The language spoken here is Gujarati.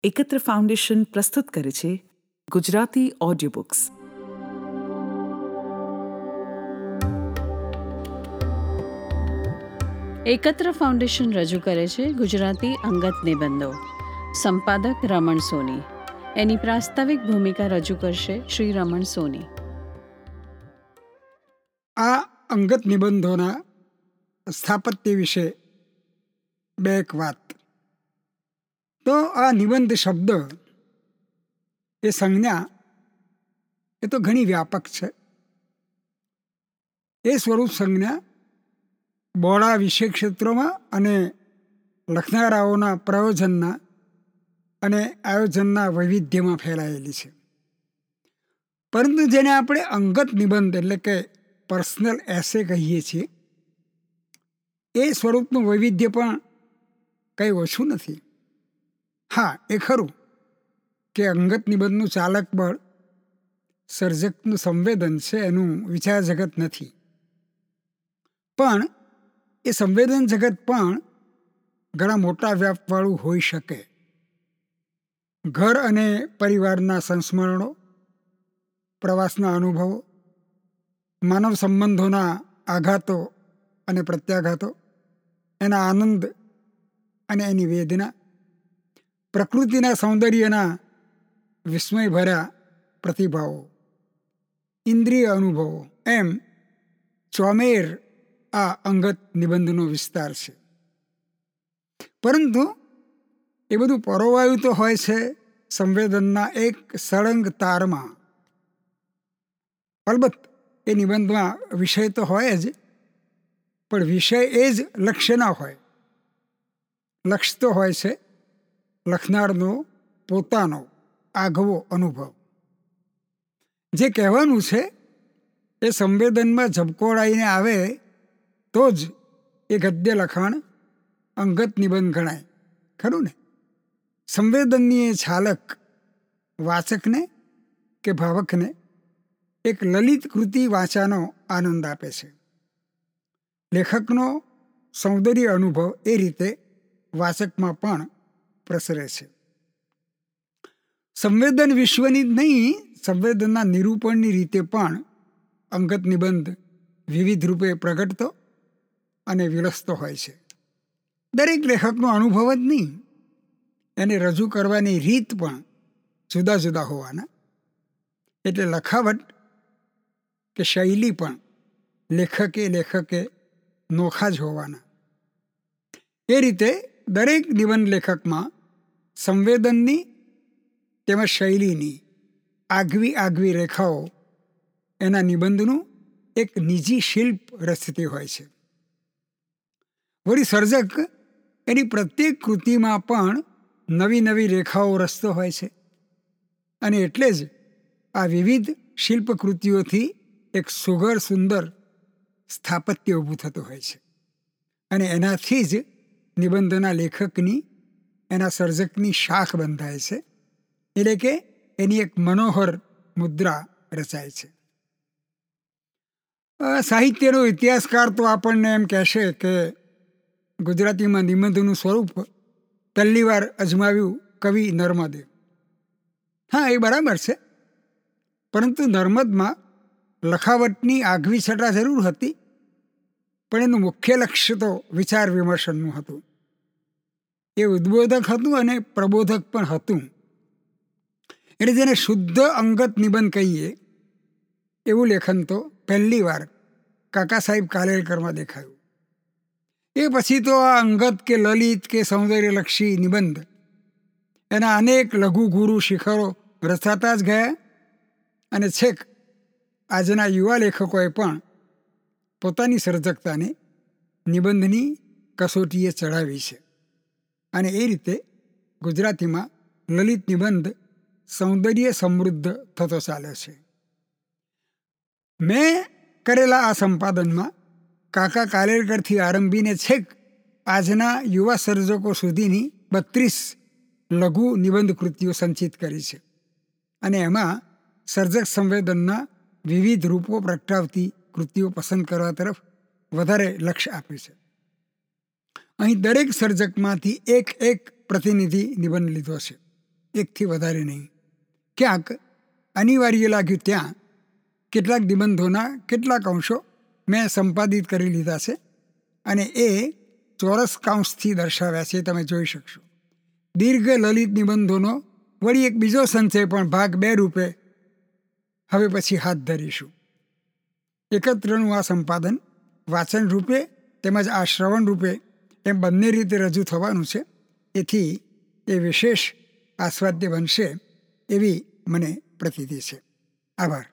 એકત્ર ફાઉન્ડેશન પ્રસ્તુત કરે છે ગુજરાતી ઓડિયો બુક્સ. એકત્ર ફાઉન્ડેશન રજૂ કરે છે ગુજરાતી અંગત નિબંધો. સંપાદક રમણ સોની. એની પ્રાસ્તાવિક ભૂમિકા રજૂ કરશે શ્રી રમણ સોની. આ અંગત નિબંધોના સ્થાપત્ય વિશે બે એક વાત. તો આ નિબંધ શબ્દ એ સંજ્ઞા એ તો ઘણી વ્યાપક છે. એ સ્વરૂપ સંજ્ઞા બહોળા વિષય ક્ષેત્રોમાં અને લખનારાઓના પ્રયોજનના અને આયોજનના વૈવિધ્યમાં ફેલાયેલી છે. પરંતુ જેને આપણે અંગત નિબંધ એટલે કે પર્સનલ એસે કહીએ છીએ, એ સ્વરૂપનું વૈવિધ્ય પણ કંઈ ઓછું નથી. હા, એ ખરું કે અંગત નિબંધનું ચાલક બળ સર્જકનું સંવેદન છે, એનું વિચાર જગત નથી. પણ એ સંવેદન જગત પણ ઘણા મોટા વ્યાપવાળું હોઈ શકે. ઘર અને પરિવારના સંસ્મરણો, પ્રવાસના અનુભવો, માનવ સંબંધોના આઘાતો અને પ્રત્યાઘાતો, એના આનંદ અને એની વેદના, પ્રકૃતિના સૌંદર્યના વિસ્મયભર્યા પ્રતિભાવો, ઇન્દ્રિય અનુભવો, એમ ચોમેર આ અંગત નિબંધનો વિસ્તાર છે. પરંતુ એ બધું પરોવાયું તો હોય છે સંવેદનના એક સળંગ તારમાં. અલબત્ત એ નિબંધમાં વિષય તો હોય જ, પણ વિષય એ જ લક્ષ્ય ના હોય. લક્ષ્ય તો હોય છે લખનારનો પોતાનો આગવો અનુભવ. જે કહેવાનું છે એ સંવેદનમાં ઝબકોળાઈને આવે તો જ એ ગદ્ય લખાણ અંગત નિબંધ ગણાય, ખરું ને? સંવેદનની એ છાલક વાચકને કે ભાવકને એક લલિત કૃતિ વાંચાનો આનંદ આપે છે. લેખકનો સૌંદર્ય અનુભવ એ રીતે વાચકમાં પણ પ્રસરે છે. સંવેદન વિશ્વની જ નહીં, સંવેદનના નિરૂપણની રીતે પણ અંગત નિબંધ વિવિધ રૂપે પ્રગટતો અને વિલસતો હોય છે. દરેક લેખકનો અનુભવ જ નહીં, એને રજૂ કરવાની રીત પણ જુદા જુદા હોવાના. એટલે લખાવટ કે શૈલી પણ લેખકે નોખા જ હોવાના. એ રીતે દરેક નિબંધ લેખકમાં સંવેદનની તેમજ શૈલીની આગવી રેખાઓ એના નિબંધનું એક નિજી શિલ્પ રચતી હોય છે. વળી સર્જક એની પ્રત્યેક કૃતિમાં પણ નવી રેખાઓ રચતો હોય છે. અને એટલે જ આ વિવિધ શિલ્પકૃતિઓથી એક સુંદર સ્થાપત્ય ઊભું થતું હોય છે. અને એનાથી જ નિબંધના લેખકની, એના સર્જકની શાખ બંધાય છે. એટલે કે એની એક મનોહર મુદ્રા રચાય છે. સાહિત્યનો ઇતિહાસકાર તો આપણને એમ કહેશે કે ગુજરાતીમાં નિબંધનું સ્વરૂપ પહેલી વાર અજમાવ્યું કવિ નર્મદે. હા, એ બરાબર છે. પરંતુ નર્મદમાં લખાવટની આગવી છટા જરૂર હતી, પણ એનું મુખ્ય લક્ષ્ય તો વિચાર વિમર્શનનું હતું. એ ઉદ્બોધક હતું અને પ્રબોધક પણ હતું. એટલે જેને શુદ્ધ અંગત નિબંધ કહીએ એવું લેખન તો પહેલી વાર કાકા સાહેબ કાલેલકરમાં દેખાયું. એ પછી તો આ અંગત કે લલિત કે સૌંદર્યલક્ષી નિબંધ એના અનેક લઘુ ગુરુ શિખરો રચાતા જ ગયા. અને છેક આજના યુવા લેખકોએ પણ પોતાની સર્જકતાને નિબંધની કસોટીએ ચડાવી છે. અને એ રીતે ગુજરાતીમાં લલિત નિબંધ સૌંદર્ય સમૃદ્ધ થતો ચાલે છે. મેં કરેલા આ સંપાદનમાં કાકા કાલેલકરથી આરંભીને છેક આજના યુવા સર્જકો સુધીની 32 લઘુ નિબંધ કૃતિઓ સંચિત કરી છે. અને એમાં સર્જક સંવેદનના વિવિધ રૂપો પ્રગટાવતી કૃતિઓ પસંદ કરવા તરફ વધારે લક્ષ્ય આપ્યું છે. અહીં દરેક સર્જકમાંથી એક પ્રતિનિધિ નિબંધ લીધો છે. એકથી વધારે નહીં. ક્યાંક અનિવાર્ય લાગ્યું ત્યાં કેટલાક નિબંધોના કેટલાક અંશો મેં સંપાદિત કરી લીધા છે અને એ ચોરસ કાઉન્સથી દર્શાવ્યા છે, તમે જોઈ શકશો. દીર્ઘ લલિત નિબંધોનો વળી એક બીજો સંચય પણ ભાગ 2 રૂપે હવે પછી હાથ ધરીશું. એકત્રનું આ સંપાદન વાંચન રૂપે તેમજ આ શ્રવણ રૂપે એમ બંને રીતે રજૂ થવાનું છે. એથી એ વિશેષ આસ્વાદ્ય બનશે એવી મને પ્રતીતિ છે. આભાર.